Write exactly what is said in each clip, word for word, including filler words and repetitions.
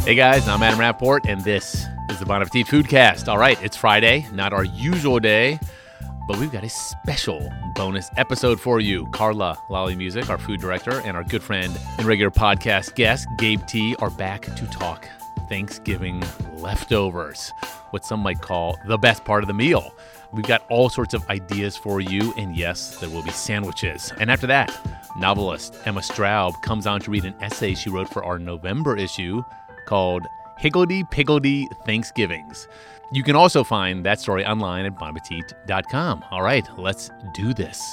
Hey guys, I'm Adam Rappaport, and this is the Bon Appetit Foodcast. All right, it's Friday, not our usual day, but we've got a special bonus episode for you. Carla Lally Music, our food director, and our good friend and regular podcast guest, Gabe T, are back to talk Thanksgiving leftovers, what some might call the best part of the meal. We've got all sorts of ideas for you, and yes, there will be sandwiches. And after that, novelist Emma Straub comes on to read an essay she wrote for our November issue called Higgledy-Piggledy Thanksgivings. You can also find that story online at bon appetit dot com. All right, let's do this.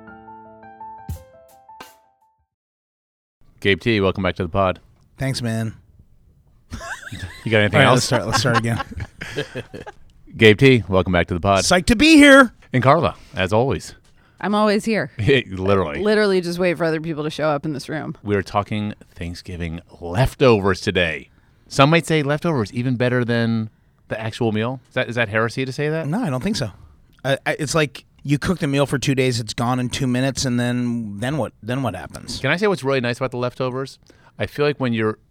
Gabe T, welcome back to the pod. Thanks, man. You got anything All right, else? Let's start. Let's start again. Gabe T, welcome back to the pod. Psyched to be here. And Carla, as always. I'm always here. Literally. Literally just wait for other people to show up in this room. We're talking Thanksgiving leftovers today. Some might say leftovers even better than the actual meal. Is that is that heresy to say that? No, I don't think so. I, I, it's like you cook the meal for two days, it's gone in two minutes, and then then what? Then what happens? Can I say what's really nice about the leftovers? I feel like when you're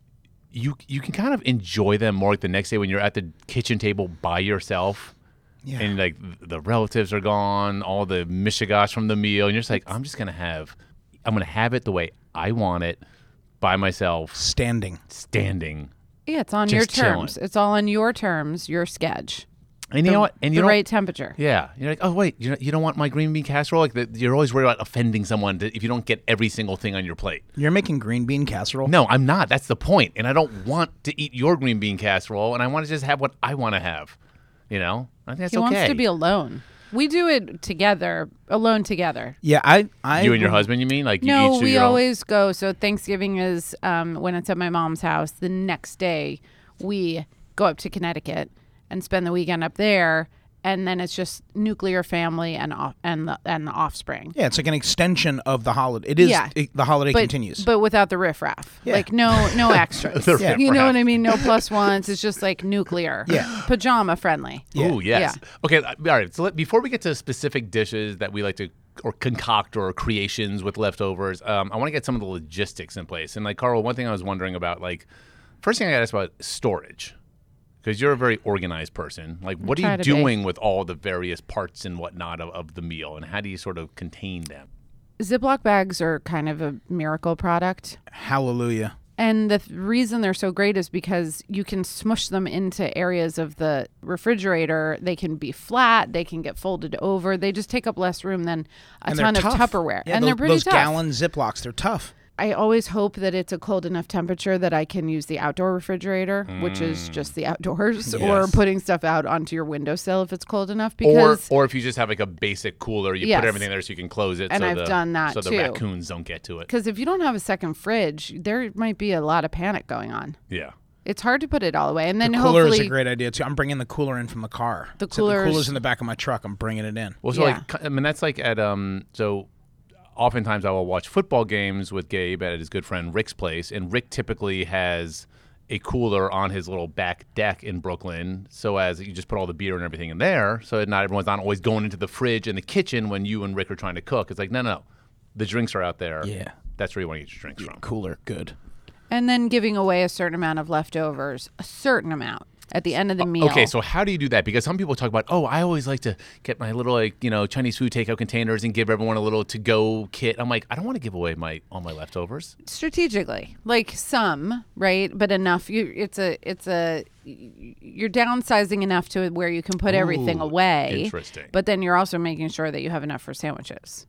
you you can kind of enjoy them more like the next day when you're at the kitchen table by yourself. Yeah. And like the relatives are gone, all the mishigash from the meal, and you're just like, I'm just gonna have, I'm gonna have it the way I want it, by myself, Standing. standing. Yeah, it's on Just your chilling. terms. It's all on your terms, your sketch. And the, you know what? And you the don't, right temperature. yeah, you're like, oh wait, you you don't want my green bean casserole? Like the, you're always worried about offending someone to, if you don't get every single thing on your plate. You're making green bean casserole? No, I'm not. That's the point. And I don't want to eat your green bean casserole, and I want to just have what I want to have. You know, I think that's He okay. wants to be alone. We do it together, alone together. Yeah, I. I You and your husband, you mean? Like you No, each do we your own? always go. So Thanksgiving is um, when it's at my mom's house. The next day, we go up to Connecticut and spend the weekend up there. And then it's just nuclear family and off, and the, and the offspring. Yeah, it's like an extension of the holiday. It is. Yeah. It, the holiday But, continues. but without the riffraff. Yeah. Like no no extras. The Yeah. You know riffraff. what I mean? No plus ones. It's just like nuclear. Yeah. Pajama friendly. Yeah. Ooh, yes. Yeah. Okay, all right. So let, before we get to specific dishes that we like to or concoct or creations with leftovers, um, I want to get some of the logistics in place. And like Carl, one thing I was wondering about, like, first thing I got asked about storage, because you're a very organized person. Like, what are try you to be. doing with all the various parts and whatnot of, of the meal, and how do you sort of contain them? Ziploc bags are kind of a miracle product. Hallelujah. And the th- reason they're so great is because you can smush them into areas of the refrigerator. They can be flat. They can get folded over. They just take up less room than a And ton they're of tough. Tupperware. Yeah, and those, they're pretty those tough. gallon Ziplocs, they're tough. I always hope that it's a cold enough temperature that I can use the outdoor refrigerator, which is just the outdoors, or Yes. putting stuff out onto your windowsill if it's cold enough. Or, Because or if you just have like a basic cooler, you Yes. put everything there so you can close it. And so I've the, done that, so the too. raccoons don't get to it. Because if you don't have a second fridge, there might be a lot of panic going on. Yeah. It's hard to put it all away. And then The cooler hopefully is a great idea too. I'm bringing the cooler in from the car. The Except the cooler's- cooler's in the back of my truck. I'm bringing it in. Well, so Yeah. like, I mean, that's like at um. So, oftentimes I will watch football games with Gabe at his good friend Rick's place, and Rick typically has a cooler on his little back deck in Brooklyn, so as you just put all the beer and everything in there, so that not everyone's not always going into the fridge in the kitchen when you and Rick are trying to cook. It's like no, no, the drinks are out there. Yeah. That's where you want to get your drinks from. Cooler, good. And then giving away a certain amount of leftovers, a certain amount at the end of the meal. Okay, so how do you do that? Because some people talk about, oh, I always like to get my little, like, you know, Chinese food takeout containers and give everyone a little to-go kit. I'm like, I don't want to give away my all my leftovers. strategically, like some, right? But enough. You, it's a, it's a, you're downsizing enough to where you can put everything Ooh, away. interesting. But then you're also making sure that you have enough for sandwiches.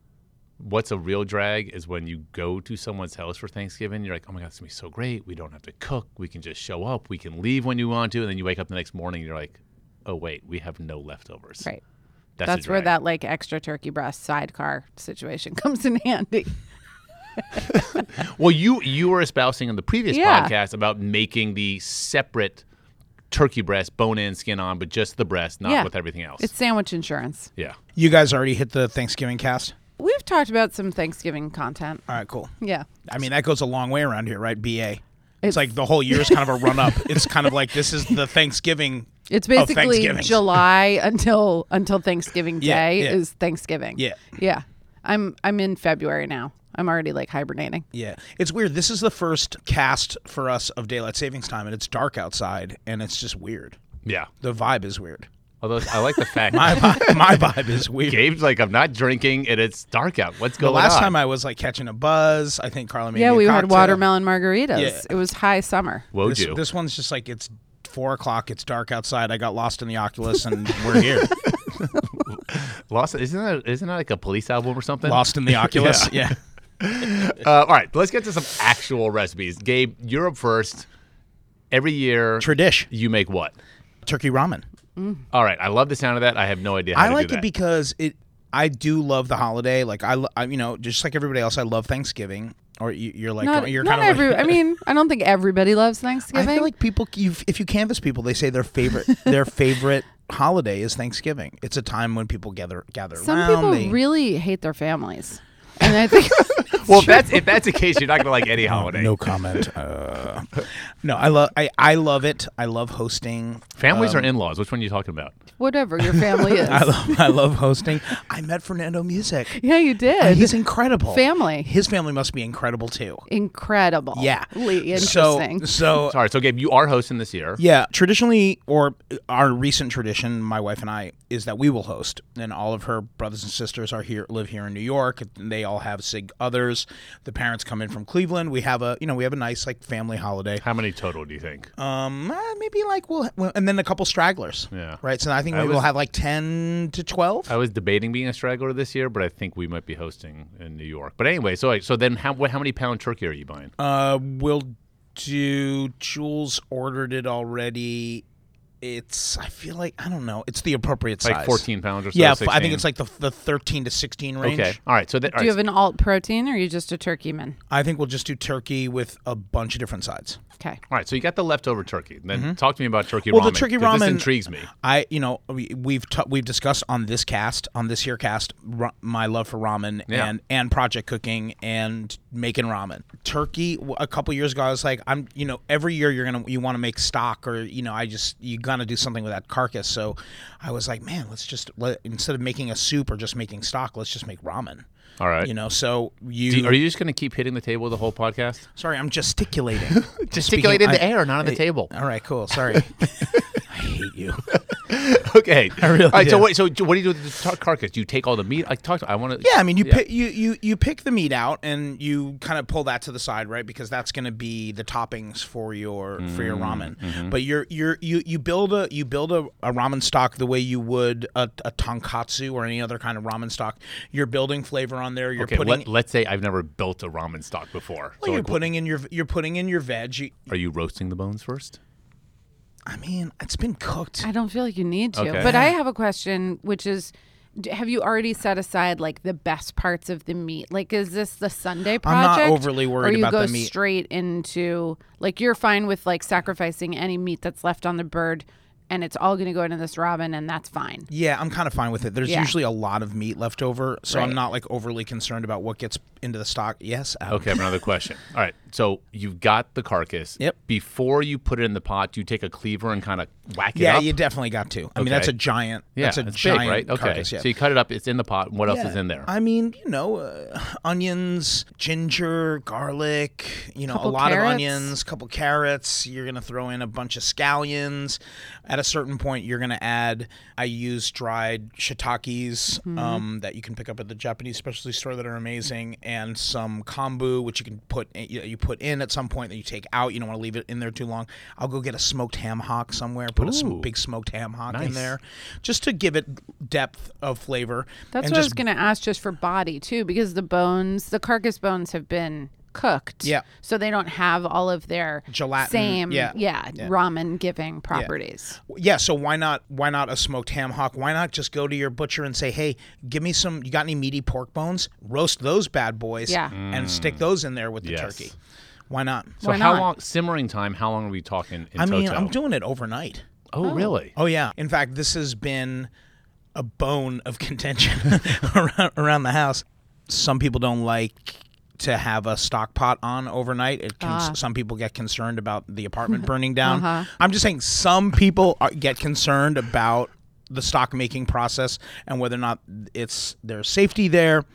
What's a real drag is when you go to someone's house for Thanksgiving, you're like, oh my God, it's going to be so great. We don't have to cook. We can just show up. We can leave when you want to. And then you wake up the next morning and you're like, oh, wait, we have no leftovers. Right. That's, a That's where drag. that like extra turkey breast sidecar situation comes in handy. Well, you you were espousing in the previous Yeah. podcast about making the separate turkey breast, bone in, skin on, but just the breast, not Yeah. with everything else. It's sandwich insurance. yeah. You guys already hit the Thanksgiving cast? We've talked about some Thanksgiving content. All right, cool. Yeah. I mean, that goes a long way around here, right? B A. It's, It's- like the whole year is kind of a run up. It's kind of like this is the Thanksgiving. It's of basically Thanksgivings. July until until Thanksgiving Yeah, Day yeah. is Thanksgiving. Yeah. Yeah. I'm I'm in February now. I'm already like hibernating. Yeah. It's weird. This is the first cast for us of Daylight Savings Time, and it's dark outside, and it's just weird. Yeah. The vibe is weird. Although I like the fact My vibe, my vibe is weird. Gabe's like, I'm not drinking and it's dark out. What's The going last on? time I was like catching a buzz, I think Carla made Yeah, me a we had cocktail. watermelon margaritas. Yeah. It was high summer. Woe This, you. this one's just like it's four o'clock. It's dark outside. I got lost in the Oculus, and we're here. Lost, isn't that isn't that like a Police album or something? Lost in the Oculus. yeah. Uh, all right, let's get to some actual recipes. Gabe, you're up first. Every year, Tradish. you make what? Turkey ramen. All right, I love the sound of that. I have no idea how I to like do it that. because it. I do love the holiday. Like I, lo- I, you know, just like everybody else, I love Thanksgiving. Or you, you're like, Not, you're not kind of every. like. I mean, I don't think everybody loves Thanksgiving. I feel like people, you if you canvass people, they say their favorite, their favorite holiday is Thanksgiving. It's a time when people gather, gather some around. people they, really hate their families, and I think. well, if that's if that's the case, you're not gonna like any holiday. No comment. Uh, no, I love. I, I love it. I love hosting. Families Um, or in-laws? Which one are you talking about? Whatever your family is. I love. I love hosting. I met Fernando Music. yeah, you Uh, did. he's incredible. Family. His family must be incredible too. Incredible. Yeah. Really interesting. So so Sorry, so Gabe, you are hosting this year. yeah, traditionally, or our recent tradition, my wife and I, is that we will host, and all of her brothers and sisters are here, live here in New York. And they all have sig others. The parents come in from Cleveland. We have a, you know, we have a nice like family holiday. How many total do you think? Um, uh, maybe like we'll, well, and then a couple stragglers. Yeah. Right. So I think I maybe was- we'll have like ten to twelve. I was debating being a straggler this year, but I think we might be hosting in New York. But anyway, so so then how what, how many pound turkey are you buying? Uh, we'll do. Jules ordered it already. It's. I feel like I don't know. It's the appropriate size. Like fourteen pounds or so? Yeah, f- I sixteen? think it's like the the thirteen to sixteen range. Okay. All right. So that, all Do you right, have an alt protein, or are you just a turkey man? I think we'll just do turkey with a bunch of different sides. Okay. all right. So you got the leftover turkey. Then talk to me about turkey Mm-hmm. Well, ramen. the turkey 'cause This ramen- intrigues me. I, you know, we, we've t- we've discussed on this cast, on this here cast, ra- my love for ramen Yeah. and and project cooking and making ramen. Turkey. w- A couple years ago, I was like, I'm, you know, every year you're gonna you want to make stock, or you know, I just you gotta do something with that carcass. So I was like, man, let's just let, instead of making a soup or just making stock, let's just make ramen. All right. You know, so you. Do you- are you just going to keep hitting the table the whole podcast? Sorry, I'm gesticulating. Gesticulate in Speaking- the I- air, not on the Hey, table. All right, cool. Sorry. I hate you. Okay. I really All right. So do. wait. So what do you do with the tar- carcass? Do you take all the meat? I talked. I want to. Yeah, I mean, you Yeah. pick you, you you pick the meat out and you kind of pull that to the side, right? Because that's going to be the toppings for your for your ramen. Mm-hmm. But you're you're you you build a you build a, a ramen stock the way you would a, a tonkatsu or any other kind of ramen stock. You're building flavor on there. You're Okay. putting Let, let's say I've never built a ramen stock before. well, So you're like, putting in your you're putting in your veg. You, Are you roasting the bones first? I mean, it's been cooked. I don't feel like you need to. Okay. But I have a question, which is, d- have you already set aside like the best parts of the meat? Like, is this the Sunday I'm not project? overly worried or you about go the meat. straight into like you're fine with like sacrificing any meat that's left on the bird, and it's all going to go into this ramen, and that's fine. Yeah, I'm kind of fine with it. There's Yeah. usually a lot of meat left over, so I'm Right. not like overly concerned about what gets into the stock. Yes. Adam. Okay, I have another question. All right, so you've got the carcass. Yep. Before you put it in the pot, do you take a cleaver and kind of whack it Yeah, up? you definitely got to. I mean, that's a Okay. giant. yeah, that's a it's giant big, right? Okay, carcass. Yeah. so you cut it up. It's in the pot. What else Yeah. is in there? I mean, you know, uh, onions, ginger, garlic. You know, Couple a lot carrots. of onions, couple carrots. You're gonna throw in a bunch of scallions. At a certain point, you're gonna add. I use dried shiitakes Mm-hmm. um, that you can pick up at the Japanese specialty store that are amazing, and some kombu, which you can put you, you put in at some point that you take out. You don't want to leave it in there too long. I'll go get a smoked ham hock somewhere. Put a sm- Ooh. big smoked ham hock Nice. in there, just to give it depth of flavor. That's and what I was just going to ask, just for body too, because the bones, the carcass bones, have been cooked. Yeah. So they don't have all of their Gelatin, same, yeah. yeah, Yeah. ramen giving properties. Yeah, so why not why not a smoked ham hock? Why not just go to your butcher and say, "Hey, give me some you got any meaty pork bones? Roast those bad boys Yeah. and stick those in there with the Yes. turkey." Why not? so Why how not? long simmering time? How long are we talking in I mean, toto? I'm doing it overnight. oh, really? Oh yeah. In fact, this has been a bone of contention around, around the house. Some people don't like to have a stock pot on overnight. It can, Ah. Some people get concerned about the apartment burning down. Uh-huh. I'm just saying some people are, get concerned about the stock making process and whether or not it's there's safety there.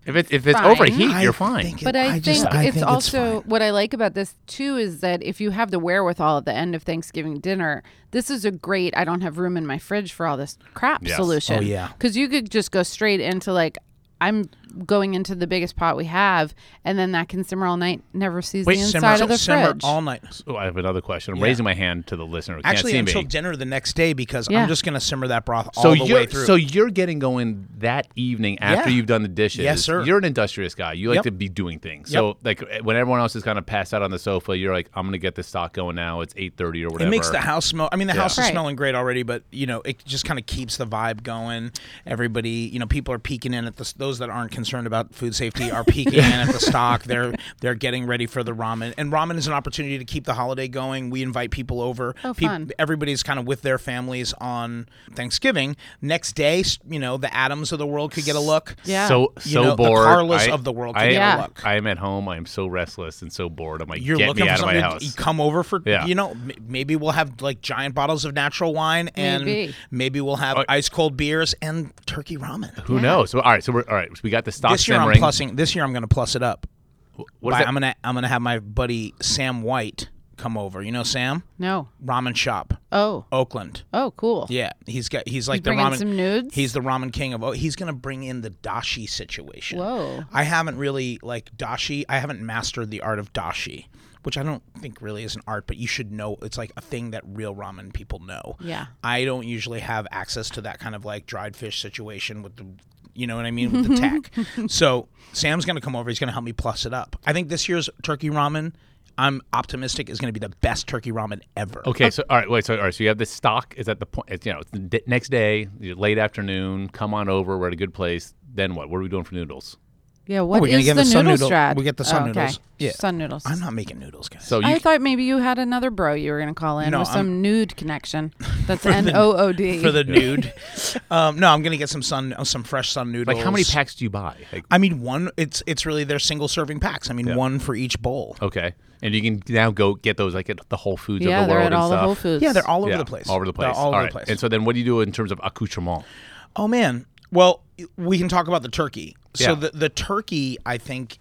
If it's if it's fine. overheat, I you're fine. think it- But I, I think just- I it's think it's also fine. what I like about this too is that if you have the wherewithal at the end of Thanksgiving dinner, this is a great I don't have room in my fridge for all this crap Yes. solution. Oh, yeah. Because you could just go straight into like I'm going into the biggest pot we have, and then that can simmer all night, never sees Wait, the simmer, inside of the simmer fridge. all night. Oh, I have another question. I'm Yeah. raising my hand to the listener who Actually, can't see until me. dinner the next day because Yeah. I'm just going to simmer that broth all So the you're way through. so you're getting going that evening after Yeah. you've done the dishes. Yes, sir. You're an industrious guy. You like Yep. to be doing things. So like when everyone else is kind of passed out on the sofa, you're like, I'm gonna get this stock going now. It's eight thirty or whatever. It makes the house smell. I mean, the Yeah. house is Right. smelling great already, but you know, it just kind of keeps the vibe going. Everybody, you know, people are peeking in at the those that aren't concerned about food safety are peeking in at the stock. They're they're getting ready for the ramen, and ramen is an opportunity to keep the holiday going. We invite people over. Oh, Peop- fun. Everybody's kind of with their families on Thanksgiving. Next day, s- you know, the Adams of the world could get a look. Yeah. So You so know, the bored. Carlas I, of the world I, could get Yeah. a look. I am at home. I am so restless and so bored. I'm like, You're get looking me for out of my something house. to come over for. Yeah. You know, m- maybe we'll have like giant bottles of natural wine, and Maybe. maybe we'll have Oh. ice cold beers and turkey ramen. Who Yeah. knows? So, all right. So we're all right. So we got the stock This year simmering. I'm plussing. This year I'm going to plus it up. What is By- that? I'm gonna I'm gonna have my buddy Sam White come over. You know Sam? No. Ramen shop, Oh. Oakland. Oh, cool. Yeah, he's got he's like He's the bringing ramen. some nudes? He's the ramen king of. Oh, he's gonna bring in the dashi situation. Whoa. I haven't really like dashi. I haven't mastered the art of dashi, which I don't think really is an art, but you should know. It's like a thing that real ramen people know. Yeah. I don't usually have access to that kind of like dried fish situation with the, you know what I mean, with the tech. So Sam's gonna come over. He's gonna help me plus it up. I think this year's turkey ramen, I'm optimistic, is gonna be the best turkey ramen ever. Okay, so all right, wait, so all right, so you have this stock is at the point, it's, you know, it's the d- next day, late afternoon. Come on over, we're at a good place. Then what? What are we doing for noodles? Yeah, what we're gonna is get the, the sun noodle noodle- strat? we get the sun Oh, okay. noodles. Yeah. Sun noodles. I'm not making noodles, guys. So you I thought maybe you had another bro you were going to call in No, with I'm- some nude connection. That's N O O D. for the nude, um, no, I'm gonna get some sun, uh, some fresh sun noodles. like how many packs do you buy? Like, I mean, one. It's it's really their single serving packs. I mean, Yeah. one for each bowl. okay, and you can now go get those like at the Whole Foods yeah, of the they're world at and all the stuff. Whole Foods. Yeah, they're all over Yeah, the place. all over the They're place. all over right. the place. And so then, what do you do in terms of accoutrement? Oh man. Well, we can talk about the turkey. So Yeah. the the turkey, I think,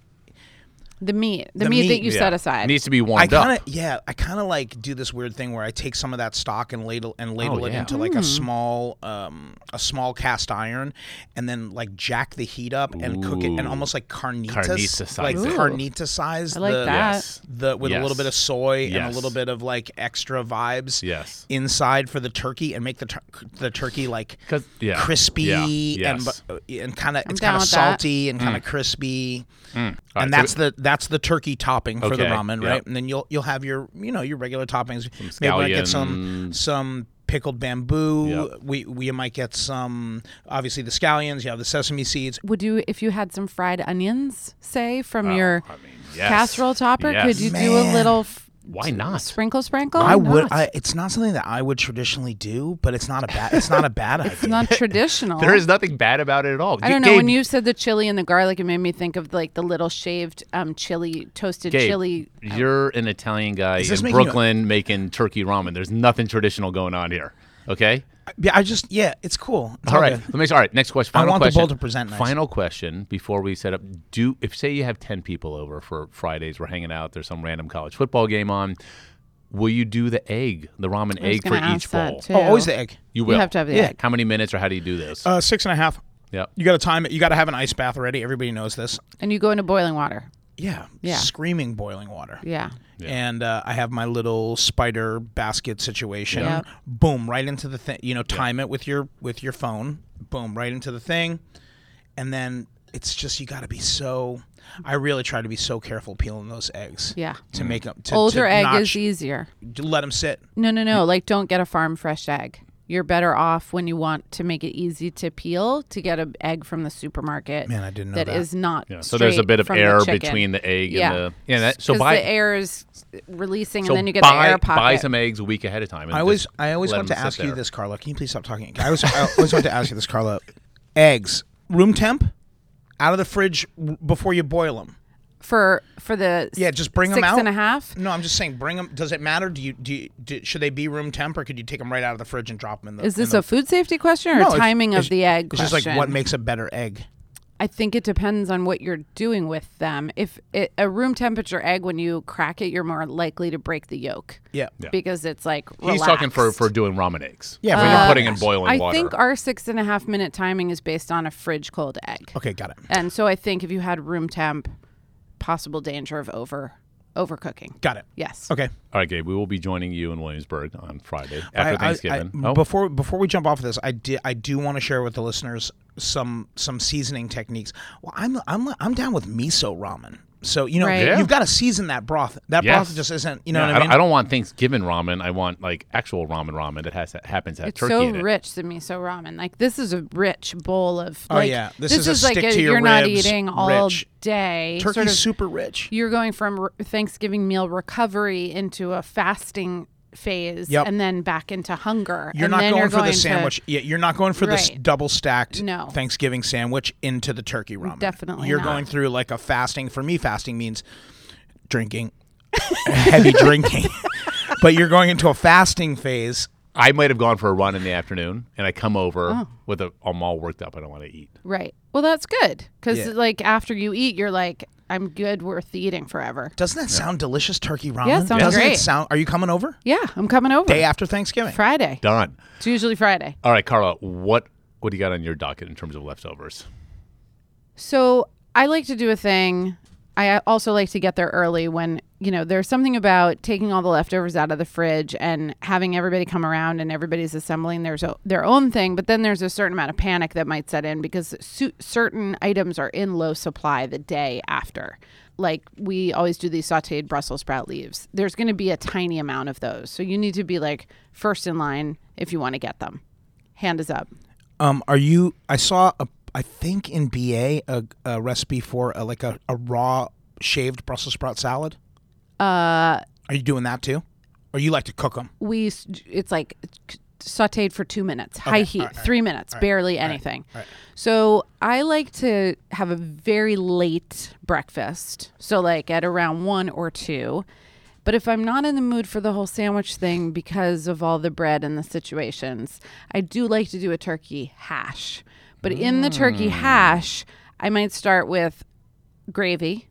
The meat. The, The meat, that meat, you Yeah. set aside. It needs to be I warmed kind up. of yeah, I kind of like do this weird thing where I take some of that stock and ladle and ladle Oh, it yeah. into like a small um a small cast iron, and then like jack the heat up and cook it, and Ooh. almost like carnitas, Carnita-size like it. carnita size. I like the, that. Yes. The with a little Yes. bit of soy and Yes. a little bit of like extra vibes. Yes. Inside for the turkey, and make the tur- the turkey like 'Cause- yeah. crispy Yeah. and Yes. bu- and kind of it's down kind of with that. salty and kind of crispy. All right, And so- that's the that's the turkey topping for the Okay, ramen, yep. right? And then you'll you'll have your you know your regular toppings. Maybe we might get some scallions. some pickled bamboo. Yep. We we might get some obviously the scallions. You have the sesame seeds. Would you, if you had some fried onions, say, from your I mean, yes. casserole topper, Yes. could you do a Man. little f- Why not? sprinkle sprinkle? I Why would. not? I, it's not something that I would traditionally do, but it's not a bad. It's not a bad idea. It's not traditional. There is nothing bad about it at all. I don't know. Gabe, When you said the chili and the garlic, it made me think of like the little shaved um, chili, toasted Gabe, chili. you're an Italian guy Is this in making you- Brooklyn making turkey ramen. There's nothing traditional going on here. Okay. Yeah, I just yeah, it's cool. It's All right. good. Let me. All right. Next question. I Final want the question. bowl to present nice. Final question before we set up. Do if say you have ten people over for Fridays, we're hanging out. There's some random college football game on. Will you do the egg, the ramen I was egg for gonna ask each that, bowl? too. Oh, always the egg. You will. You have to have the Yeah. egg. How many minutes or how do you do this? Uh, six and a half. yep. You got to time it. You got to have an ice bath ready. Everybody knows this. And you go into boiling water. Yeah. Yeah. Screaming boiling water. Yeah. Yeah. And uh, I have my little spider basket situation. Yeah. Boom, right into the thing. You know, time it with your with your phone. Boom, right into the thing. And then it's just you got to be so. I really try to be so careful peeling those eggs. Yeah. To make them. To, Older to egg not is sh- easier. to let them sit. No, no, no. Like, don't get a farm fresh egg. You're better off when you want to make it easy to peel to get an egg from the supermarket. Man, I didn't know that that. is not. Yeah, so there's a bit of straight from air the chicken. between the egg Yeah. and the yeah. That, so Because buy the air is releasing, so and then you get buy, the air pocket. buy some eggs a week ahead of time. and I always just I always let want to them sit ask you there. this, Carla. Can you please stop talking? I always I always want to ask you this, Carla. Eggs, room temp, out of the fridge w- before you boil them. for for the Yeah, just bring six them out. and a half. No, I'm just saying, bring them. Does it matter? Do you do, you, do should they be room temp, or could you take them right out of the fridge and drop them in the? Is this in the, a food safety question or No, it's- timing it's- of the egg It's question? just like what makes a better egg. I think it depends on what you're doing with them. If it, a room temperature egg, when you crack it, you're more likely to break the yolk. Yeah. Yeah. Because it's like He's relaxed. talking for, for doing ramen eggs. Yeah, when for you're ramen putting in eggs. boiling I water. think our six and a half minute timing is based on a fridge cold egg. Okay, got it. And so I think if you had room temp, possible danger of over overcooking. Got it. Yes. Okay. All right, Gabe, we will be joining you in Williamsburg on Friday after I- I- Thanksgiving. I- oh, Before before we jump off of this, I di- I do want to share with the listeners some some seasoning techniques. Well, I'm I'm I'm down with miso ramen. So you know Right. Yeah. you've got to season that broth. That Yes. broth just isn't. You know yeah, what I I, mean? don't, I don't want Thanksgiving ramen. I want like actual ramen ramen that has that happens to have It's turkey so in it. rich, the miso ramen. Like this is a rich bowl of. Oh, like, yeah. This is a like stick to your you're not ribs, eating all rich. day. Turkey's sort of, super rich. You're going from r- Thanksgiving meal recovery into a fasting phase, Yep. and then back into hunger. You're and not then going you're for going the to- sandwich. Yeah, you're not going for this Right. double stacked No. Thanksgiving sandwich into the turkey ramen. Definitely You're not. going through like a fasting. For me, fasting means drinking, heavy drinking. But you're going into a fasting phase. I might have gone for a run in the afternoon, and I come over Oh. with a I'm all worked up. I don't want to eat. Right. Well, that's good because Yeah. like after you eat, you're like, I'm good, worth eating forever. Doesn't that sound delicious? Turkey ramen. Yeah, it sounds Doesn't great. it sound? Are you coming over? Yeah, I'm coming over. Day after Thanksgiving. Friday. Done. It's usually Friday. All right, Carla, what what do you got on your docket in terms of leftovers? So I like to do a thing. I also like to get there early when, you know, there's something about taking all the leftovers out of the fridge and having everybody come around and everybody's assembling their, their own thing. But then there's a certain amount of panic that might set in because su- certain items are in low supply the day after. Like we always do these sauteed Brussels sprout leaves. There's going to be a tiny amount of those. So you need to be like first in line if you want to get them. Hand is up. Um, are you? I saw a. I think in B A a, a recipe for a, like a, a raw shaved Brussels sprout salad. Uh, Are you doing that too, or you like to cook them? we s- it's like sauteed for two minutes, high heat, all right, all three minutes, all right, barely all right, anything. all right. So I like to have a very late breakfast, so like at around one or two. But if I'm not in the mood for the whole sandwich thing because of all the bread and the situations, I do like to do a turkey hash. But in the turkey hash, I might start with gravy,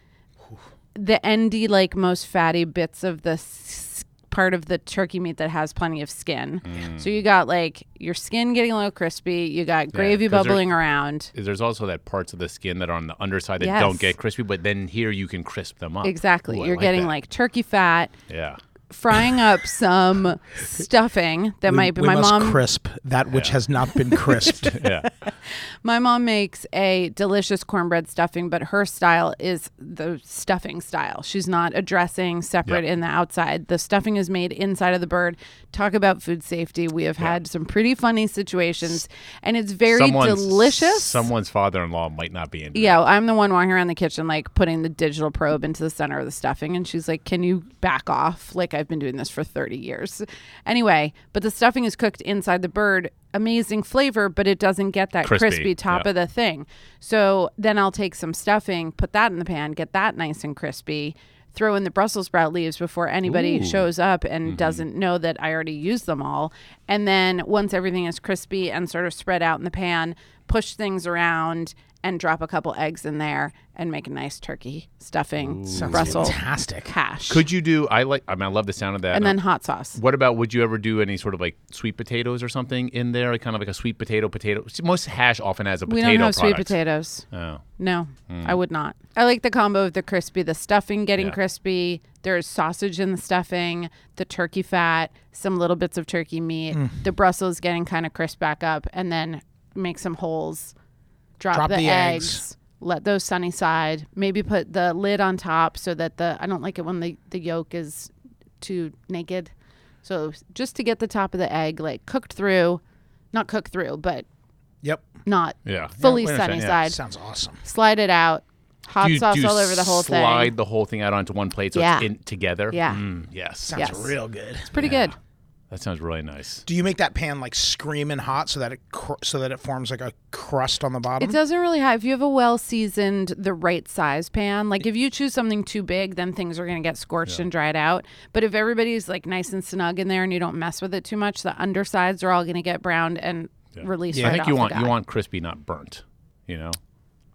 the endy, like most fatty bits of the s- part of the turkey meat that has plenty of skin. So you got like your skin getting a little crispy. You got gravy 'cause there- bubbling around. Is there's also that parts of the skin that are on the underside that Yes. don't get crispy, but then here you can crisp them up. Exactly. Ooh, I You're like getting that. like turkey fat, yeah. frying up some stuffing that We, might be we my must mom. crisp that which has not been crisped. Yeah. My mom makes a delicious cornbread stuffing, but her style is the stuffing style. She's not a dressing separate Yep. in the outside. The stuffing is made inside of the bird. Talk about food safety. We have had some pretty funny situations, and it's very Someone's- delicious. Someone's father-in-law might not be into Yeah, that. I'm the one walking around the kitchen, like putting the digital probe into the center of the stuffing. And she's like, can you back off? Like, I've been doing this for thirty years. Anyway, but the stuffing is cooked inside the bird. Amazing flavor, but it doesn't get that Crispy, crispy, top yeah. of the thing. So then I'll take some stuffing, put that in the pan, get that nice and crispy, throw in the Brussels sprout leaves before anybody Ooh. shows up and doesn't know that I already used them all. And then once everything is crispy and sort of spread out in the pan, push things around and drop a couple eggs in there and make a nice turkey stuffing Sounds Brussels fantastic. hash. Could you do? I like. I mean, I love the sound of that. and then hot sauce. What about? Would you ever do any sort of like sweet potatoes or something in there? Like kind of like a sweet potato potato. Most hash often has a We potato don't have sweet product. potatoes. Oh. No, Hmm. I would not. I like the combo of the crispy, the stuffing getting Yeah. crispy. There's sausage in the stuffing, the turkey fat, some little bits of turkey meat, Mm. the Brussels getting kind of crisp back up, and then make some holes. Drop, Drop the, the eggs. eggs. Let those sunny side. Maybe put the lid on top so that the I don't like it when the, the yolk is too naked. So just to get the top of the egg like cooked through, not cooked through, but Yep. not Yeah. fully Yeah, we sunny understand, yeah. side. Sounds awesome. Slide it out. Hot Do you, sauce do you all over the whole slide thing. the whole thing out onto one plate so Yeah. it's in together? Yeah. Mm, yes. Sounds Yes. real good. It's pretty Yeah. good. That sounds really nice. Do you make that pan like screaming hot so that it cr- so that it forms like a crust on the bottom? It doesn't really have, if you have a well seasoned, the right size pan, like if you choose something too big, then things are going to get scorched and dried out. But if everybody's like nice and snug in there and you don't mess with it too much, the undersides are all going to get browned and Yeah. released Yeah. right I think off you the want guy. you want crispy, not burnt. You know.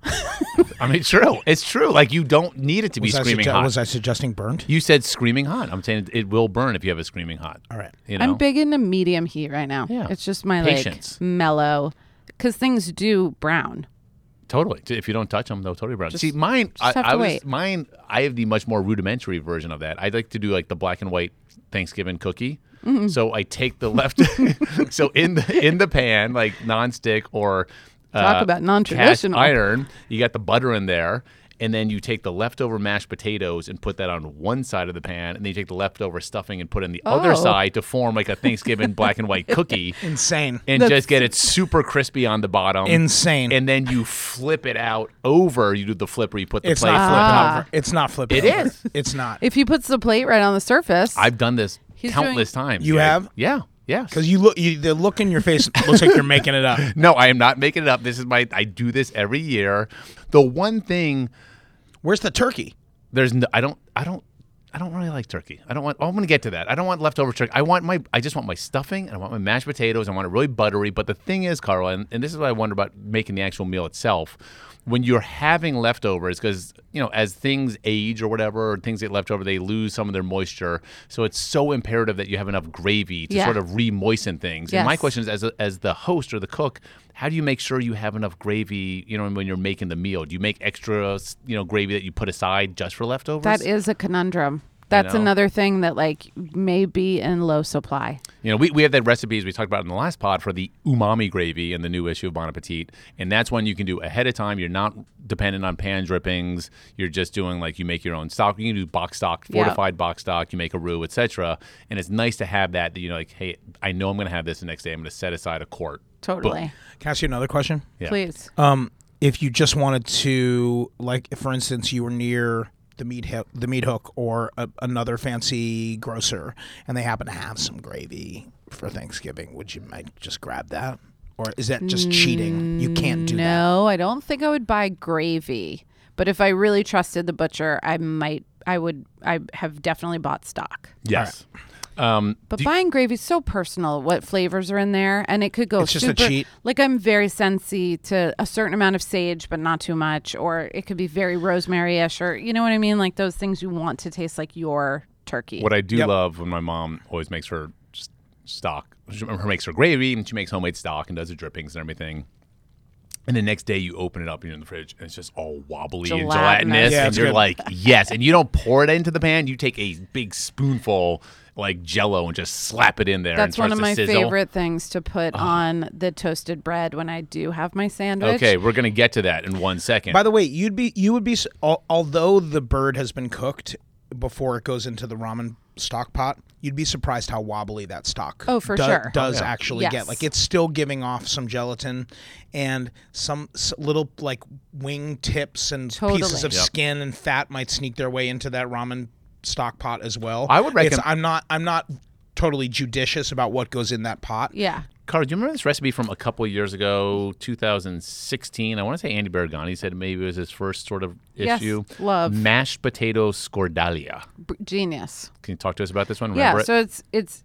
I mean, true. It's true. Like, you don't need it to be Was I screaming sugge- hot. Was I suggesting burnt? You said screaming hot. I'm saying it will burn if you have a screaming hot. All right. You know? I'm big into medium heat right now. Yeah. It's just my Patience. like mellow, because things do brown. Totally. If you don't touch them, they'll totally burn. See, mine, I, have to I was wait. mine. I have the much more rudimentary version of that. I like to do like the black and white Thanksgiving cookie. Mm-hmm. So I take the left. so in the in the pan, like nonstick or Talk uh, about non-traditional. cast iron, you got the butter in there. And then you take the leftover mashed potatoes and put that on one side of the pan, and then you take the leftover stuffing and put it on the other Oh. side to form like a Thanksgiving black and white cookie, Insane. and That's- just get it super crispy on the bottom. Insane. And then you flip it out over. You do the flip where you put the It's plate not flip flipping out. over. It's not flipping It over. is. It's not. If he puts the plate right on the surface, I've done this He's countless doing- times. You Greg. have? Yeah. Yes. Because you look, you, the look in your face looks like you're making it up. No, I am not making it up. This is my. I do this every year. The one thing. Where's the turkey? There's no, I don't I don't I don't really like turkey. I don't want oh, I'm gonna get to that. I don't want leftover turkey. I want my I just want my stuffing and I want my mashed potatoes. I want it really buttery. But the thing is, Carla, and, and this is what I wonder about making the actual meal itself. When you're having leftovers, because you know, as things age or whatever, or things get left over, they lose some of their moisture. So it's so imperative that you have enough gravy to Yeah. sort of re-moisten things. And my Yes. question is, as a, as the host or the cook, how do you make sure you have enough gravy? You know, when you're making the meal, do you make extra, you know, gravy that you put aside just for leftovers? that is a conundrum. That's know? another thing that like may be in low supply. You know, we, we have that recipes we talked about in the last pod for the umami gravy in the new issue of Bon Appetit. And that's one you can do ahead of time. You're not dependent on pan drippings. You're just doing like you make your own stock. You can do box stock, Yeah. fortified box stock. You make a roux, et cetera. And it's nice to have that, that, you know, like, hey, I know I'm going to have this the next day. I'm going to set aside a quart. Totally. Boom. Can I ask you another question? Yeah. Please. Um, if you just wanted to, like, if, for instance, you were near the meat hook, the meat hook, or a, another fancy grocer, and they happen to have some gravy for Thanksgiving, would you might just grab that, or is that just cheating? You can't do that. No, I don't think I would buy gravy. But if I really trusted the butcher, I might. I would. I have definitely bought stock. Yes. Um, But do you- buying gravy is so personal. What flavors are in there, and it could go It's just a super. cheat. Like I'm very sensy to a certain amount of sage, but not too much. Or it could be very rosemary-ish, or you know what I mean, like those things you want to taste like your turkey. What I do Yep. love when my mom always makes her s- stock, she her makes her gravy, and she makes homemade stock and does the drippings and everything. And the next day you open it up, you're in the fridge, and it's just all wobbly and Gelatinous. gelatinous. Yeah, and it's you're good. like, yes. And you don't pour it into the pan. You take a big spoonful, like Jell-O, and just slap it in there. That's and one starts of my to sizzle. favorite things to put on the toasted bread when I do have my sandwich. Okay, we're going to get to that in one second. By the way, you'd be you would be s- al- although the bird has been cooked before it goes into the ramen stock pot, you'd be surprised how wobbly that stock Oh, for do- sure. does Oh, yeah. actually Yes. get. Like it's still giving off some gelatin and some s- little like wing tips and Totally. pieces of Yep. skin and fat might sneak their way into that ramen stock pot as well. I would It's- recommend- I'm not I'm not totally judicious about what goes in that pot. Yeah. Carl, do you remember this recipe from a couple of years ago, two thousand sixteen? I want to say Andy Bergani said maybe it was his first sort of Yes, issue. love. Mashed potato scordalia. B- genius. Can you talk to us about this one? Remember Yeah, it? so it's it's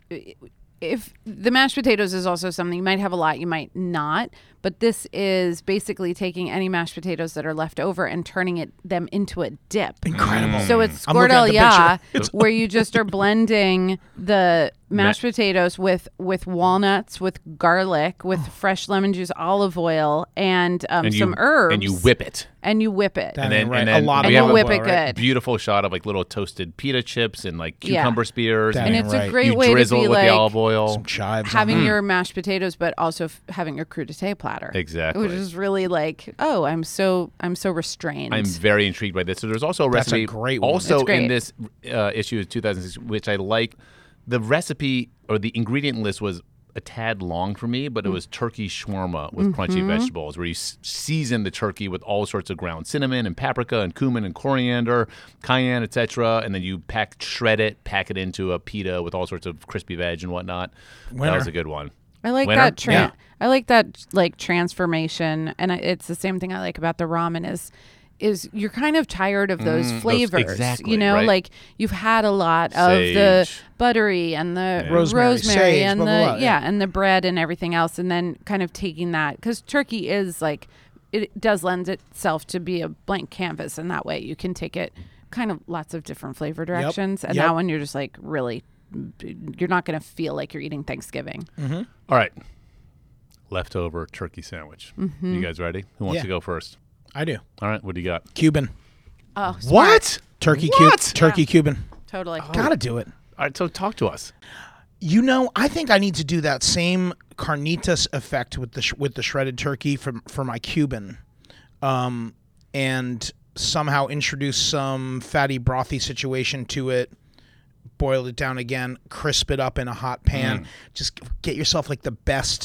if the mashed potatoes is also something you might have a lot, you might not, but this is basically taking any mashed potatoes that are left over and turning it them into a dip. Incredible. So it's I'm looking at the scordalia, picture. where you just are blending the mashed potatoes with with walnuts, with garlic, with fresh lemon juice, olive oil, and um, and some you, herbs, And you whip it. and you whip it. That And then, ain't right. and then a lot we of And have you a whip it olive oil, right? good. beautiful shot of like little toasted pita chips and like Yeah. cucumber spears. That And ain't it's right. a great you way to drizzle be it with like the olive oil. Some chives. on having that. your mashed potatoes, but also f- having your crudité platter. Exactly. Which is really like, oh, I'm so I'm so restrained. I'm very intrigued by this. So there's also a That's a recipe. great one. Also It's great. in this uh, issue of two thousand six, which I like, the recipe or the ingredient list was a tad long for me, but it was turkey shawarma with Mm-hmm. crunchy vegetables, where you s- season the turkey with all sorts of ground cinnamon and paprika and cumin and coriander, cayenne, et cetera, and then you pack shred it, pack it into a pita with all sorts of crispy veg and whatnot. Winner. That was a good one. I like Winner? that. Tra- Yeah. I like that like transformation, and I, it's the same thing I like about the ramen is. Is you're kind of tired of those Mm, those- flavors, exactly, you know, right? like you've had a lot of the Sage. buttery and the Yeah. Rosemary, rosemary, sage, and blah, the blah, blah, yeah, yeah. and the bread and everything else, and then kind of taking that because turkey is like it does lend itself to be a blank canvas, and that way you can take it kind of lots of different flavor directions. And Yep. that one you're just like really, you're not going to feel like you're eating Thanksgiving. Mm-hmm. All right. Leftover turkey sandwich. Mm-hmm. You guys ready? Who wants Yeah. to go first? I do. All right. What do you got? Cuban. Oh, smart. What? Turkey What? Cu- Turkey Yeah. Cuban. Totally. Gotta do it. All right. So talk to us. You know, I think I need to do that same carnitas effect with the sh- with the shredded turkey for for my Cuban, um, and somehow introduce some fatty brothy situation to it. Boil it down again, crisp it up in a hot pan. Mm. Just get yourself like the best.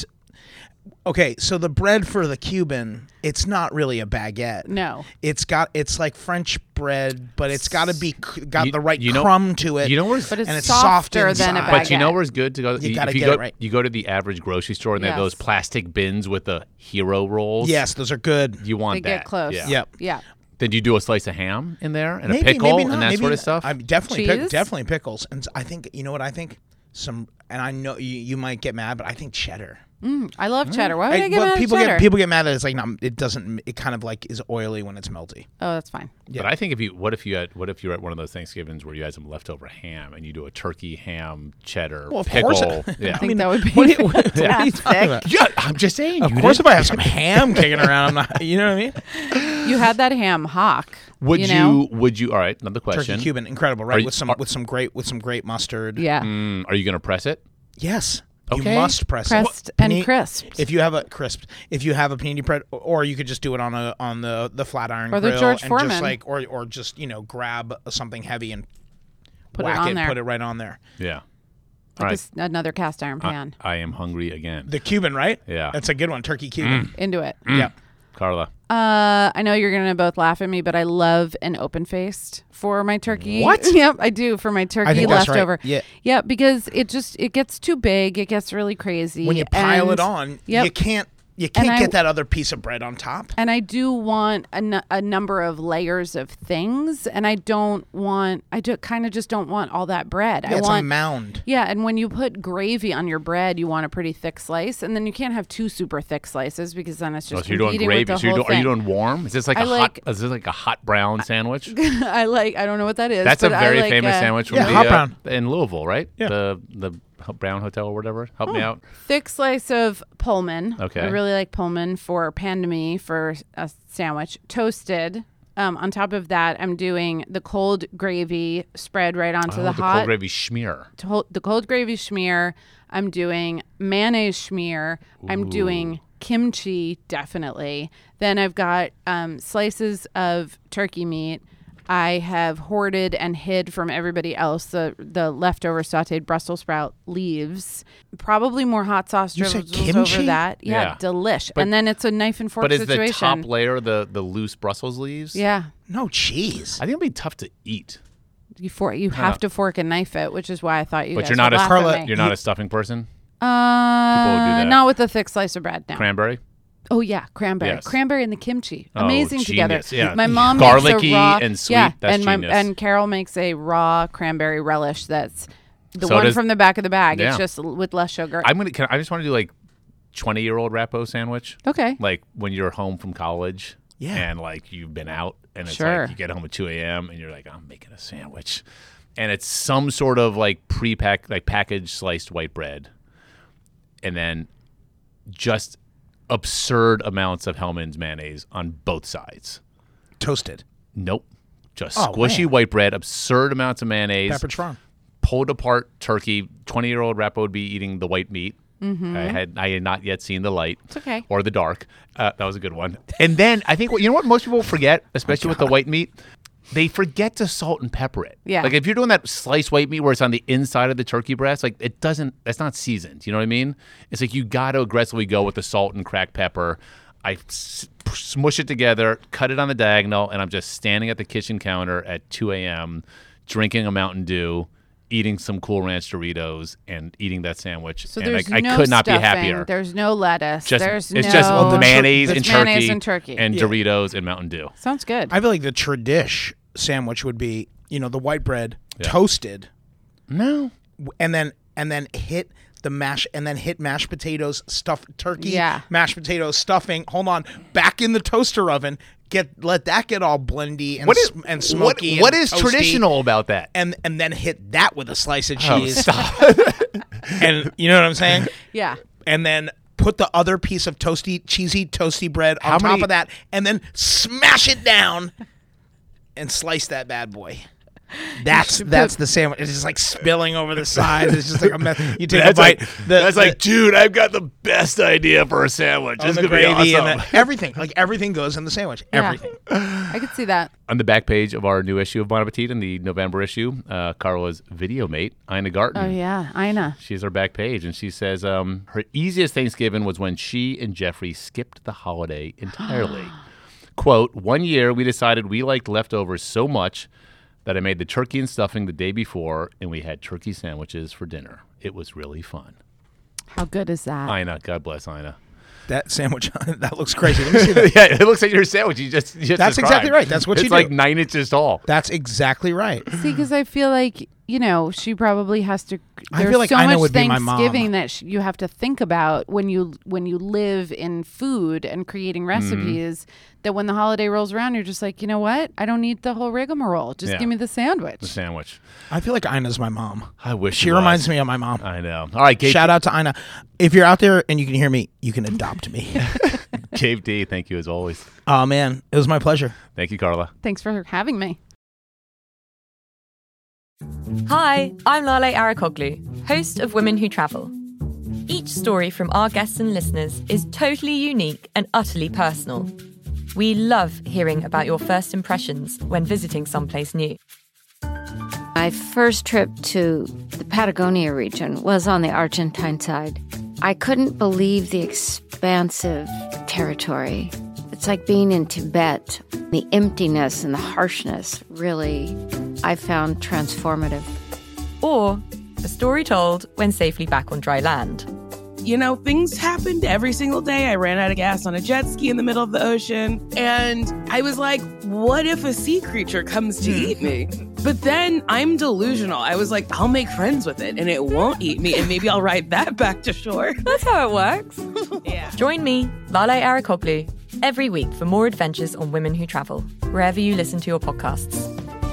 Okay, so the bread for the Cuban, it's not really a baguette. No. It's got it's like French bread, but it's got to be c- got You- the right you know- crumb to it. You know where's But it's, And it's soft softer than a inside. baguette. But you know where's good to go? You gotta if you get go, it right. You go to the average grocery store and they have Yes. those plastic bins with the hero rolls. Yes, those are good. You want They that. get close. Yeah. Yep. Yeah. Then you do a slice of ham in there and maybe, a pickle maybe not. and that maybe, sort of stuff. I'm definitely pick, Cheese? definitely pickles, and I think you know what I think. Some, and I know you, you might get mad, but I think cheddar. Mm, I love cheddar. Why would I, I- get well, mad at people cheddar? get people get mad that it's like not, it doesn't. It kind of like is oily when it's melty. Oh, that's fine. Yeah. But I think if you, what if you had, what if you're at one of those Thanksgivings where you had some leftover ham and you do a turkey, ham, cheddar, Well, of pickle? course I- yeah. I think that would be What are you, what, what are you fantastic. talking about? yeah, I'm just saying. Of you course, didn't- if I have some ham kicking around, I'm not. You know what I mean? You had that ham hock. Would you? you, know? would you? All right, another question. Turkey Cuban, incredible, Are right? you- with some are- with some great with some great mustard. Yeah. Mm, are you going to press it? Yes. Okay. You must press Pressed it. and Panini- crisped. If you have a crisp, if you have a panini bread, or you could just do it on a on the the flat iron Or the grill George and Foreman. just like or or just you know grab something heavy and Put it whack on there. put it right on there. Yeah. Like All right. this- another cast iron I, pan. I am hungry again. The Cuban, right? Yeah. that's a good one. Turkey Cuban. Into it. Yeah. Carla. Uh, I know you're gonna both laugh at me, but I love an open faced for my turkey. What? Yep, I do for my turkey I think that's right. leftover. Yeah. yeah, because it just it gets too big. It gets really crazy. When you pile and- it on, Yep. you can't you can't I- get that other piece of bread on top. And I do want a, nu- a number of layers of things, and I don't want. I do kind of just don't want all that bread. Yeah, I it's want a mound. Yeah, and when you put gravy on your bread, you want a pretty thick slice, and then you can't have two super thick slices because then it's Oh, just so you're doing competing gravy. with the So you're whole do, are you thing. doing warm? Is this like I a like- hot? Is this like a hot brown sandwich? I like. I don't know what that is. That's a but I very like, famous uh, sandwich from Yeah, the, hot uh, brown. in Louisville, right? Yeah. The the Brown Hotel or whatever. Help me out. Thick slice of Pullman. Okay. I really like Pullman for pan to me for a sandwich. Toasted. Um, on top of that, I'm doing the cold gravy spread right onto oh, the the hot. cold gravy schmear. to- the cold gravy schmear. I'm doing mayonnaise schmear. I'm doing kimchi, definitely. Then I've got um, slices of turkey meat. I have hoarded and hid from everybody else the the leftover sautéed Brussels sprout leaves. Probably more hot sauce You said drizzles kimchi? over that. Yeah, Yeah. delish. But- and then it's a knife and fork But is situation. the top layer the the loose Brussels leaves? yeah. No cheese. I think it'd be tough to eat. You for you Huh. have to fork and knife it, which is why I thought you But guys you're not would a laugh Carla, at me. you're not a stuffing person. Uh, would do that. not with a thick slice of bread. No. Cranberry. Oh yeah, cranberry, Yes. cranberry and the kimchi, Oh, amazing together. genius, yeah. My mom Garlicky makes a raw, and sweet, Yeah, that's and my genius. and Carol makes a raw cranberry relish. That's the So one does- from the back of the bag. Yeah. It's just l- with less sugar. I'm gonna. Can, I just want to do like twenty year old Rappo sandwich. okay. Like when you're home from college. Yeah. And like you've been out and it's Sure. like you get home at two a.m. and you're like, I'm making a sandwich. And it's some sort of like pre-pack, like packaged sliced white bread. And then just absurd amounts of Hellman's mayonnaise on both sides. Toasted. Nope. Just Oh, squishy man. white bread, absurd amounts of mayonnaise. Pepperidge Farm. Pulled apart turkey. twenty year old Rappo would be eating the white meat. I had I had not yet seen the light. It's okay. Or the dark. Uh, that was a good one. And then I think what you know what most people forget, especially with the white meat, they forget to salt and pepper it. Yeah. Like if you're doing that sliced white meat where it's on the inside of the turkey breast, like it doesn't. That's not seasoned. You know what I mean? It's like you got to aggressively go with the salt and cracked pepper. I s- smush it together, cut it on the diagonal, and I'm just standing at the kitchen counter at two a.m. drinking a Mountain Dew, eating some Cool Ranch Doritos, and eating that sandwich. So and there's I, no I could not stuffing, be happier. There's no lettuce. Just, there's it's no. just Well, the tur- mayonnaise, the and, tur- mayonnaise turkey and turkey. and Yeah. Doritos and Mountain Dew. Sounds good. I feel like the tradish sandwich would be, you know, the white bread Yeah. toasted No. and then and then hit the mash, and then hit mashed potatoes, stuff turkey, Yeah. mashed potatoes, stuffing. Hold on, back in the toaster oven. Get let that get all blendy and What is s- and what, smoky. what and is toasty. traditional about that? And and then hit that with a slice of Oh, cheese. stop. And you know what I'm saying? Yeah. And then put the other piece of toasty, cheesy, toasty bread on How top many- of that, and then smash it down and slice that bad boy. That's should that's put- the sandwich. It's just like spilling over the sides. It's just like a mess. You take That's a bite. like, the- that's the- like, dude, I've got the best idea for a sandwich. on This the could be gravy awesome. and the, everything. Like everything goes in the sandwich. Yeah. Everything. I could see that. On the back page of our new issue of Bon Appetit, in the November issue, uh, Carla's video mate, Ina Garten. Oh yeah, Ina. She's our back page, and she says um, her easiest Thanksgiving was when she and Jeffrey skipped the holiday entirely. Quote, one year we decided we liked leftovers so much that I made the turkey and stuffing the day before, and we had turkey sandwiches for dinner. It was really fun. How good is that? Ina, God bless Ina. That sandwich. That looks crazy. Let me see that. Yeah, it looks like your sandwich. You just, you just That's described. exactly right. That's what it's you do. like nine inches tall. That's exactly right. See, because I feel like, you know, she probably has to. I There's feel like so Ina much would be my mom. Thanksgiving that sh- you have to think about when you when you live in food and creating Mm-hmm. recipes. That when the holiday rolls around, you're just like, you know what? I don't need the whole rigmarole. Just Yeah. give me the sandwich. The sandwich. I feel like Ina's my mom. I wish She it was. reminds me of my mom. I know. All right, Gabe. Shout out to Ina. If you're out there and you can hear me, you can adopt me. Gabe D. Thank you as always. Oh man, it was my pleasure. Thank you, Carla. Thanks for having me. Hi, I'm Lale Arakoglu, host of Women Who Travel. Each story from our guests and listeners is totally unique and utterly personal. We love hearing about your first impressions when visiting someplace new. My first trip to the Patagonia region was on the Argentine side. I couldn't believe the expansive territory. It's like being in Tibet. The emptiness and the harshness really, I found transformative. Or a story told when safely back on dry land. You know, things happened every single day. I ran out of gas on a jet ski in the middle of the ocean. And I was like, what if a sea creature comes to eat me? But then I'm delusional. I was like, I'll make friends with it and it won't eat me. And maybe I'll ride that back to shore. That's how it works. Yeah. Join me, Lale Arakoglu, every week for more adventures on Women Who Travel, wherever you listen to your podcasts.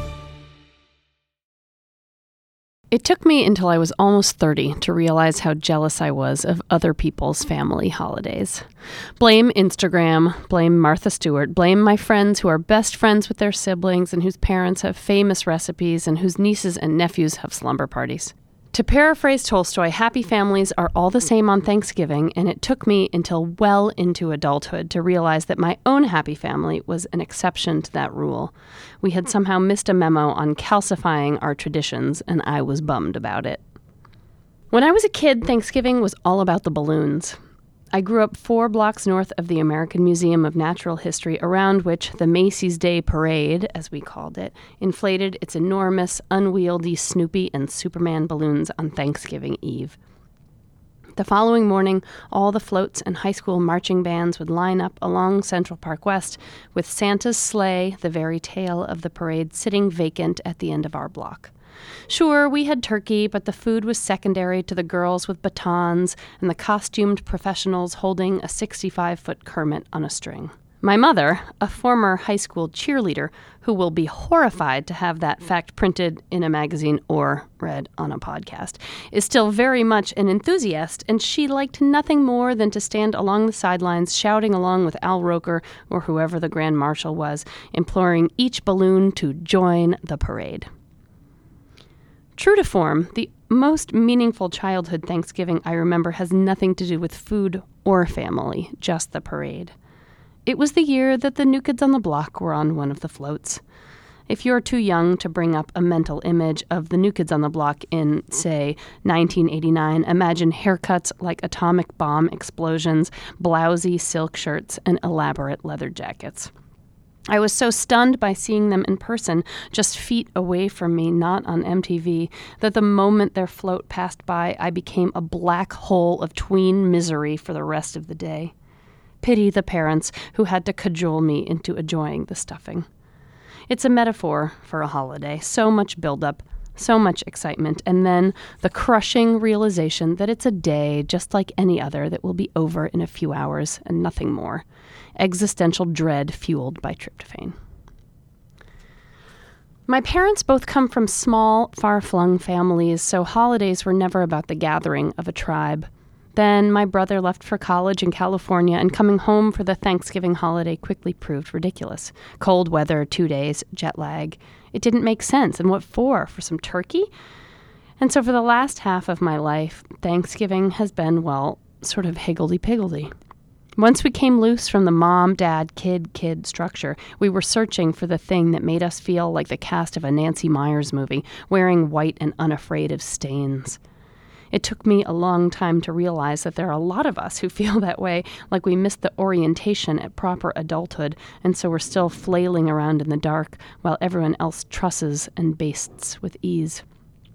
It took me until I was almost thirty to realize how jealous I was of other people's family holidays. Blame Instagram, blame Martha Stewart, blame my friends who are best friends with their siblings and whose parents have famous recipes and whose nieces and nephews have slumber parties. To paraphrase Tolstoy, happy families are all the same on Thanksgiving, and it took me until well into adulthood to realize that my own happy family was an exception to that rule. We had somehow missed a memo on calcifying our traditions, and I was bummed about it. When I was a kid, Thanksgiving was all about the balloons. I grew up four blocks north of the American Museum of Natural History, around which the Macy's Day Parade, as we called it, inflated its enormous, unwieldy Snoopy and Superman balloons on Thanksgiving Eve. The following morning, all the floats and high school marching bands would line up along Central Park West, with Santa's sleigh, the very tail of the parade, sitting vacant at the end of our block. Sure, we had turkey, but the food was secondary to the girls with batons and the costumed professionals holding a sixty-five-foot Kermit on a string. My mother, a former high school cheerleader who will be horrified to have that fact printed in a magazine or read on a podcast, is still very much an enthusiast, and she liked nothing more than to stand along the sidelines shouting along with Al Roker or whoever the Grand Marshal was, imploring each balloon to join the parade. True to form, the most meaningful childhood Thanksgiving I remember has nothing to do with food or family, just the parade. It was the year that the New Kids on the Block were on one of the floats. If you're too young to bring up a mental image of the New Kids on the Block in, say, nineteen eighty-nine, imagine haircuts like atomic bomb explosions, blousy silk shirts, and elaborate leather jackets. I was so stunned by seeing them in person, just feet away from me, not on M T V, that the moment their float passed by, I became a black hole of tween misery for the rest of the day. Pity the parents who had to cajole me into enjoying the stuffing. It's a metaphor for a holiday. So much buildup, So much excitement, and then the crushing realization that it's a day just like any other that will be over in a few hours and nothing more. Existential dread fueled by tryptophan. My parents both come from small, far-flung families, so holidays were never about the gathering of a tribe. Then my brother left for college in California, and coming home for the Thanksgiving holiday quickly proved ridiculous. Cold weather, two days, jet lag. It didn't make sense. And what for? For some turkey? And so for the last half of my life, Thanksgiving has been, well, sort of higgledy-piggledy. Once we came loose from the mom, dad, kid, kid structure, we were searching for the thing that made us feel like the cast of a Nancy Meyers movie, wearing white and unafraid of stains. It took me a long time to realize that there are a lot of us who feel that way, like we missed the orientation at proper adulthood, and so we're still flailing around in the dark while everyone else trusses and bastes with ease.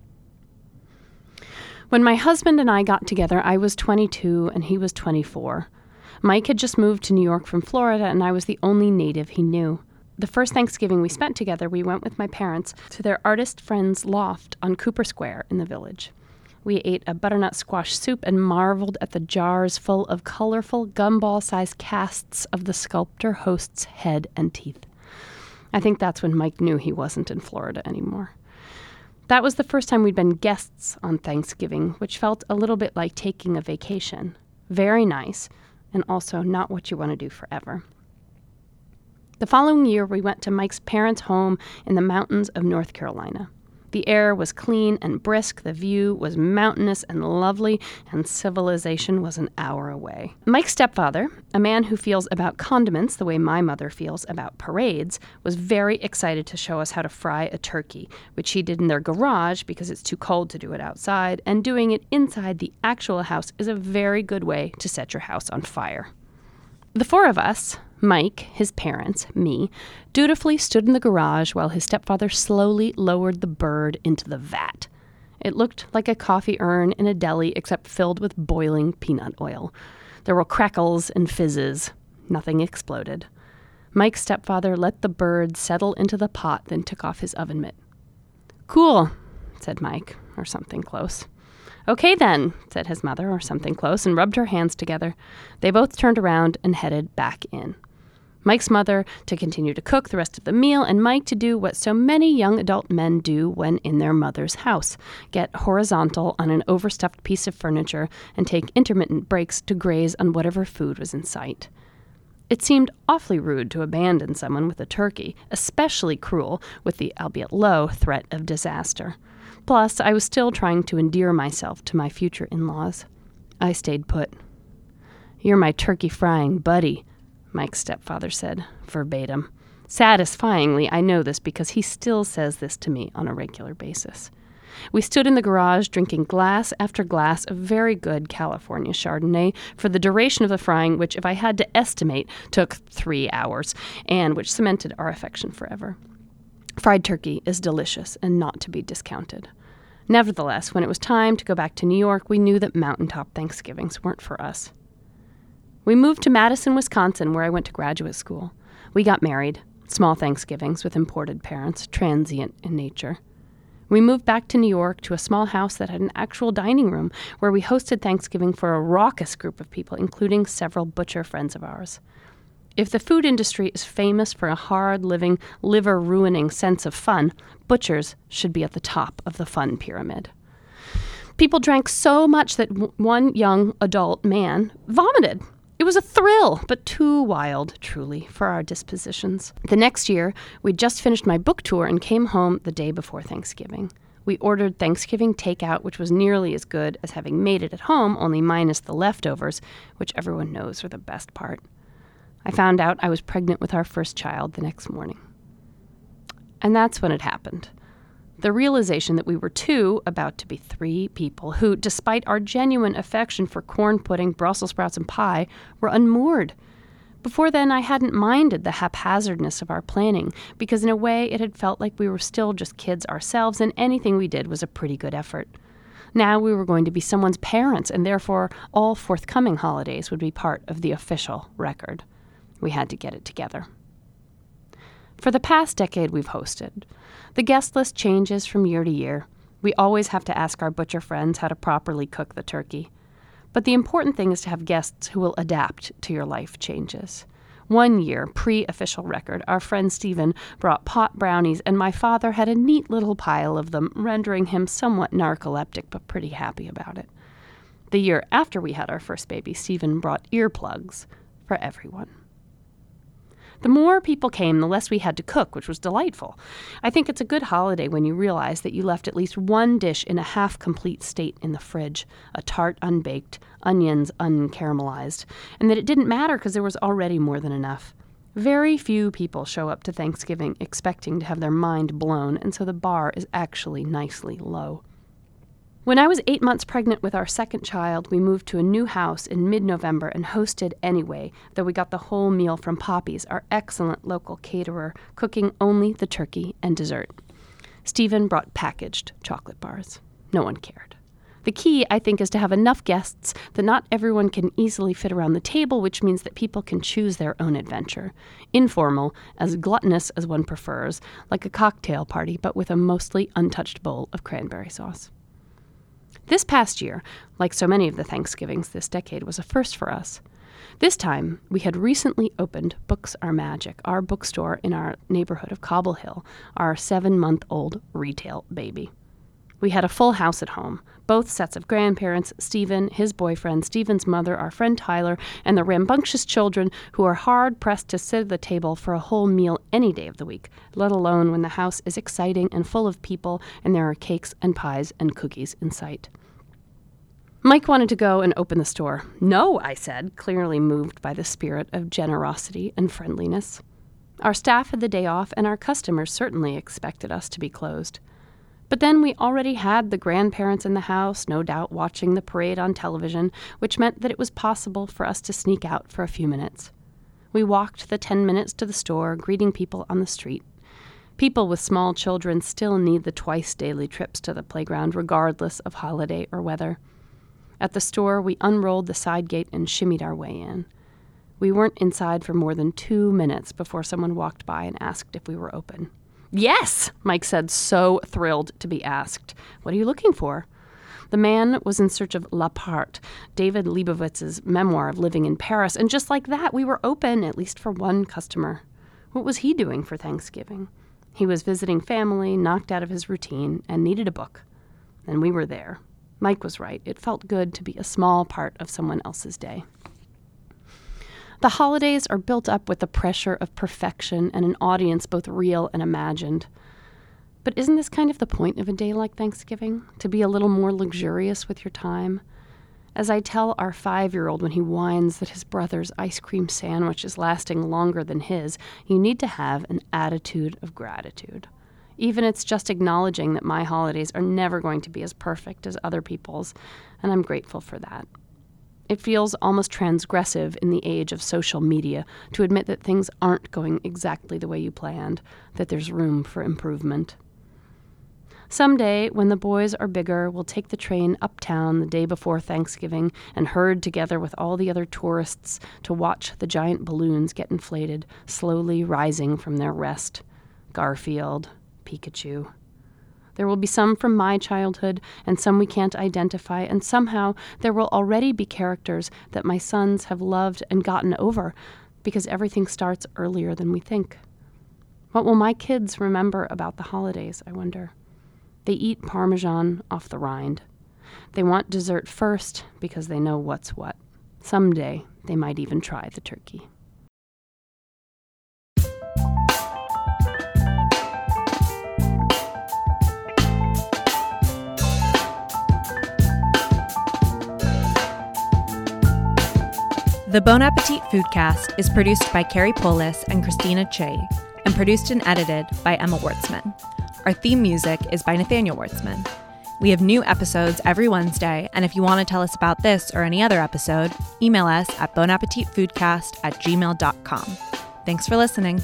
When my husband and I got together, I was twenty-two and he was twenty-four. Mike had just moved to New York from Florida, and I was the only native he knew. The first Thanksgiving we spent together, we went with my parents to their artist friend's loft on Cooper Square in the Village. We ate a butternut squash soup and marveled at the jars full of colorful gumball-sized casts of the sculptor host's head and teeth. I think that's when Mike knew he wasn't in Florida anymore. That was the first time we'd been guests on Thanksgiving, which felt a little bit like taking a vacation. Very nice, and also not what you want to do forever. The following year, we went to Mike's parents' home in the mountains of North Carolina. The air was clean and brisk, the view was mountainous and lovely, and civilization was an hour away. Mike's stepfather, a man who feels about condiments the way my mother feels about parades, was very excited to show us how to fry a turkey, which he did in their garage because it's too cold to do it outside, and doing it inside the actual house is a very good way to set your house on fire. The four of us, Mike, his parents, me, dutifully stood in the garage while his stepfather slowly lowered the bird into the vat. It looked like a coffee urn in a deli, except filled with boiling peanut oil. There were crackles and fizzes. Nothing exploded. Mike's stepfather let the bird settle into the pot, then took off his oven mitt. "Cool," said Mike, or something close. "Okay then," said his mother, or something close, and rubbed her hands together. They both turned around and headed back in. Mike's mother to continue to cook the rest of the meal, and Mike to do what so many young adult men do when in their mother's house, get horizontal on an overstuffed piece of furniture and take intermittent breaks to graze on whatever food was in sight. It seemed awfully rude to abandon someone with a turkey, especially cruel with the, albeit low, threat of disaster. Plus, I was still trying to endear myself to my future in-laws. I stayed put. "You're my turkey-frying buddy," Mike's stepfather said, verbatim. Satisfyingly, I know this because he still says this to me on a regular basis. We stood in the garage drinking glass after glass of very good California Chardonnay for the duration of the frying, which, if I had to estimate, took three hours, and which cemented our affection forever. Fried turkey is delicious and not to be discounted. Nevertheless, when it was time to go back to New York, we knew that mountaintop Thanksgivings weren't for us. We moved to Madison, Wisconsin, where I went to graduate school. We got married, small Thanksgivings with imported parents, transient in nature. We moved back to New York to a small house that had an actual dining room where we hosted Thanksgiving for a raucous group of people, including several butcher friends of ours. If the food industry is famous for a hard-living, liver-ruining sense of fun, butchers should be at the top of the fun pyramid. People drank so much that w- one young adult man vomited. It was a thrill, but too wild, truly, for our dispositions. The next year, we'd just finished my book tour and came home the day before Thanksgiving. We ordered Thanksgiving takeout, which was nearly as good as having made it at home, only minus the leftovers, which everyone knows are the best part. I found out I was pregnant with our first child the next morning. And that's when it happened. The realization that we were two, about to be three people who, despite our genuine affection for corn pudding, Brussels sprouts, and pie, were unmoored. Before then, I hadn't minded the haphazardness of our planning, because in a way it had felt like we were still just kids ourselves, and anything we did was a pretty good effort. Now we were going to be someone's parents, and therefore all forthcoming holidays would be part of the official record. We had to get it together. For the past decade we've hosted, the guest list changes from year to year. We always have to ask our butcher friends how to properly cook the turkey. But the important thing is to have guests who will adapt to your life changes. One year, pre-official record, our friend Stephen brought pot brownies, and my father had a neat little pile of them, rendering him somewhat narcoleptic but pretty happy about it. The year after we had our first baby, Stephen brought earplugs for everyone. The more people came, the less we had to cook, which was delightful. I think it's a good holiday when you realize that you left at least one dish in a half-complete state in the fridge, a tart unbaked, onions uncaramelized, and that it didn't matter because there was already more than enough. Very few people show up to Thanksgiving expecting to have their mind blown, and so the bar is actually nicely low. When I was eight months pregnant with our second child, we moved to a new house in mid-November and hosted anyway, though we got the whole meal from Poppy's, our excellent local caterer, cooking only the turkey and dessert. Stephen brought packaged chocolate bars. No one cared. The key, I think, is to have enough guests that not everyone can easily fit around the table, which means that people can choose their own adventure. Informal, as gluttonous as one prefers, like a cocktail party, but with a mostly untouched bowl of cranberry sauce. This past year, like so many of the Thanksgivings this decade, was a first for us. This time, we had recently opened Books Are Magic, our bookstore in our neighborhood of Cobble Hill, our seven-month-old retail baby. We had a full house at home, both sets of grandparents, Stephen, his boyfriend, Stephen's mother, our friend Tyler, and the rambunctious children who are hard-pressed to sit at the table for a whole meal any day of the week, let alone when the house is exciting and full of people and there are cakes and pies and cookies in sight. Mike wanted to go and open the store. No, I said, clearly moved by the spirit of generosity and friendliness. Our staff had the day off, and our customers certainly expected us to be closed. But then we already had the grandparents in the house, no doubt watching the parade on television, which meant that it was possible for us to sneak out for a few minutes. We walked the ten minutes to the store, greeting people on the street. People with small children still need the twice-daily trips to the playground, regardless of holiday or weather. At the store, we unrolled the side gate and shimmied our way in. We weren't inside for more than two minutes before someone walked by and asked if we were open. Yes, Mike said, so thrilled to be asked. What are you looking for? The man was in search of La Part, David Leibovitz's memoir of living in Paris, and just like that, we were open, at least for one customer. What was he doing for Thanksgiving? He was visiting family, knocked out of his routine, and needed a book. And we were there. Mike was right. It felt good to be a small part of someone else's day. The holidays are built up with the pressure of perfection and an audience both real and imagined. But isn't this kind of the point of a day like Thanksgiving? To be a little more luxurious with your time? As I tell our five-year-old when he whines that his brother's ice cream sandwich is lasting longer than his, you need to have an attitude of gratitude. Even it's just acknowledging that my holidays are never going to be as perfect as other people's, and I'm grateful for that. It feels almost transgressive in the age of social media to admit that things aren't going exactly the way you planned, that there's room for improvement. Someday, when the boys are bigger, we'll take the train uptown the day before Thanksgiving and herd together with all the other tourists to watch the giant balloons get inflated, slowly rising from their rest. Garfield, Pikachu. There will be some from my childhood and some we can't identify, and somehow there will already be characters that my sons have loved and gotten over because everything starts earlier than we think. What will my kids remember about the holidays, I wonder? They eat Parmesan off the rind. They want dessert first because they know what's what. Someday they might even try the turkey. The Bon Appetit Foodcast is produced by Carrie Polis and Christina Che, and produced and edited by Emma Wartzman. Our theme music is by Nathaniel Wartzman. We have new episodes every Wednesday, and if you want to tell us about this or any other episode, email us at bonappetitfoodcast at gmail dot com. Thanks for listening.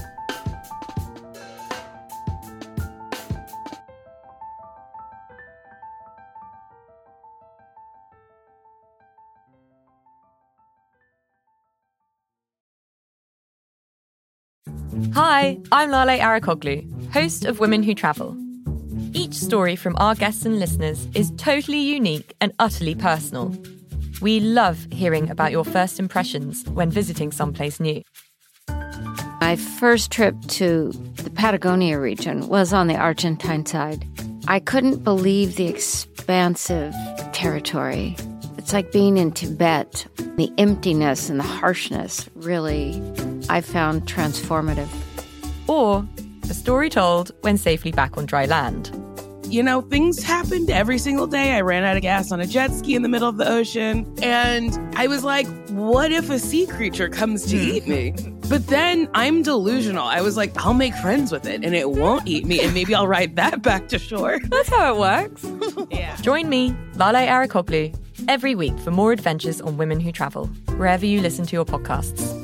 Hi, I'm Lale Arakoglu, host of Women Who Travel. Each story from our guests and listeners is totally unique and utterly personal. We love hearing about your first impressions when visiting someplace new. My first trip to the Patagonia region was on the Argentine side. I couldn't believe the expansive territory. It's like being in Tibet. The emptiness and the harshness really, I found transformative. Or a story told when safely back on dry land. You know, things happened every single day. I ran out of gas on a jet ski in the middle of the ocean. And I was like, what if a sea creature comes to eat me? But then I'm delusional. I was like, I'll make friends with it and it won't eat me. And maybe I'll ride that back to shore. That's how it works. Yeah. Join me, Lale Arakoglu, every week for more adventures on Women Who Travel, wherever you listen to your podcasts.